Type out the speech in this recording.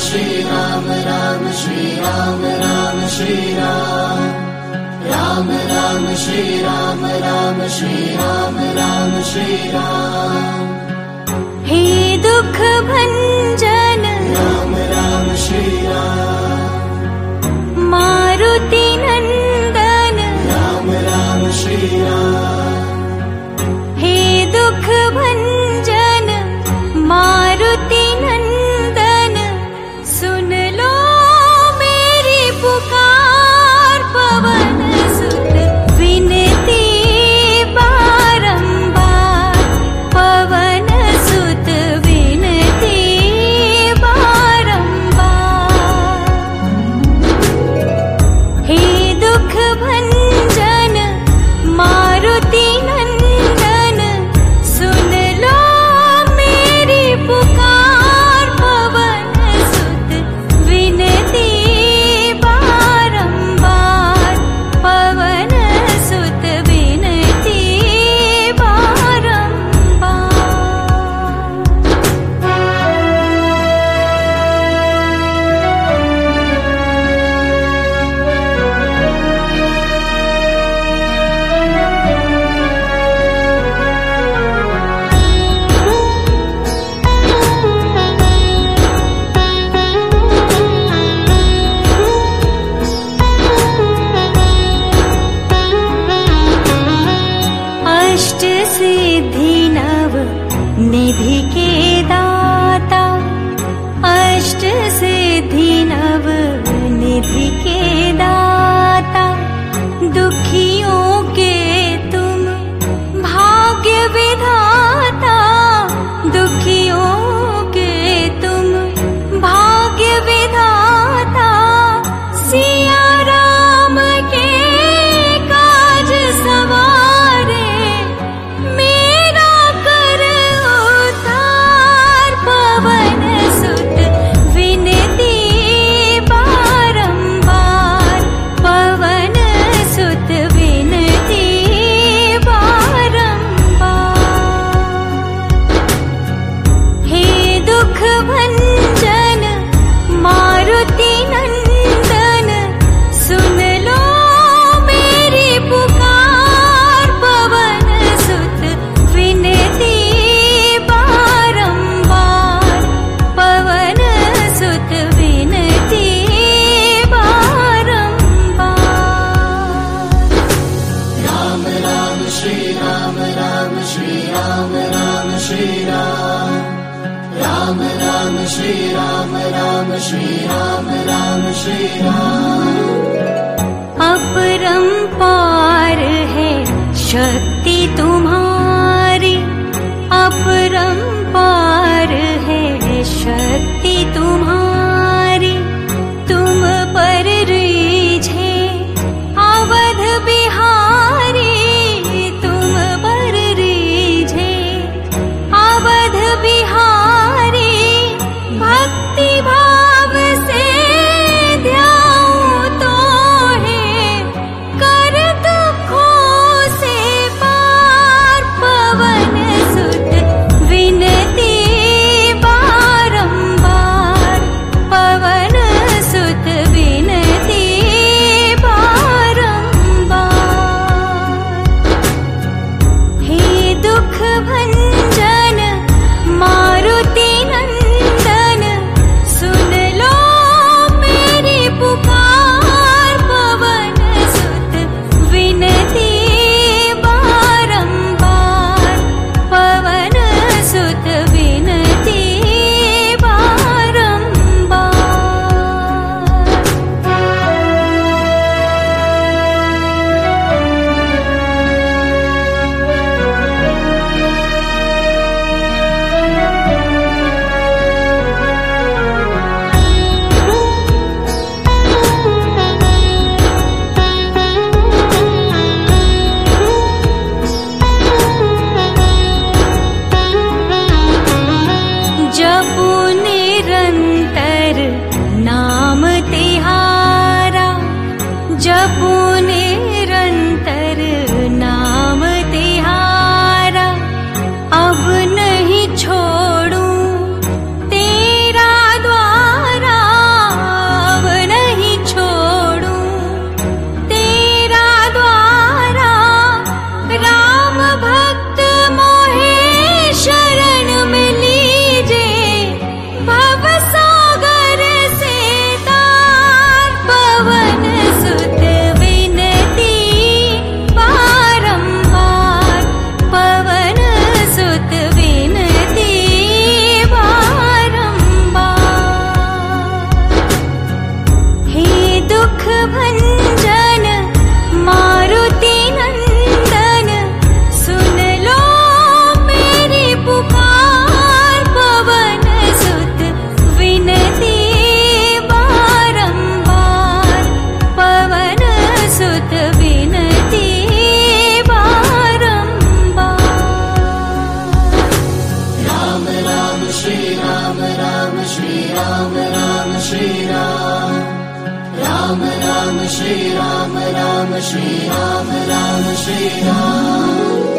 Shri Ram, Ram Shri Ram, Ram Shri Ram, Ram Ram Shri Ram, Ram Shri Ram, Ram Shri Ram. हे दुख भंजन Ram Ram Shri Ram, Maruti नंदन Ram Ram Shri Ram. हे दुख भंजन मारुति नंदन सुन लो मेरी पुकार पवन सुत विनती बारंबार पवन सुत विनती बारंबार हे दुख भंजन मारुति नंदन सुन लो मेरी पुकार पवन सुत विनती बारंबार पवन सुत विनती अष्ट सिद्धि नव निधि के दाता अष्ट सिद्धि नव निधि के दाता दुखियों के तुम भाग्य विधाता दुखियों के तुम भाग्य विधाता सिया राम के काज सवारे मेरा कर उद्धार पवन सुत विनती बारंबार पवन सुत विनती बारंबार हे दुख भंजन मारुति नंदन सुन लो मेरी पुकार पवन सुत विनती बारंबार पवन सुत विनती बारंबार Ram Ram Shri Ram, Ram Shri Ram, Ram Shri Ram, Ram Ram Shri Ram, Ram Shri Ram, Ram Shri Ram. अपरंपार है शक्ति तुम्हारी अपरंपार है शक्ति तुम्हारी तुम पर रीझे अवध बिहारी तुम पर रीझे अवध बिहारी भक्ति भाव से ध्याऊं तो है कर राम श्री राम राम श्री राम राम श्री राम राम राम श्री राम राम श्री राम राम श्री राम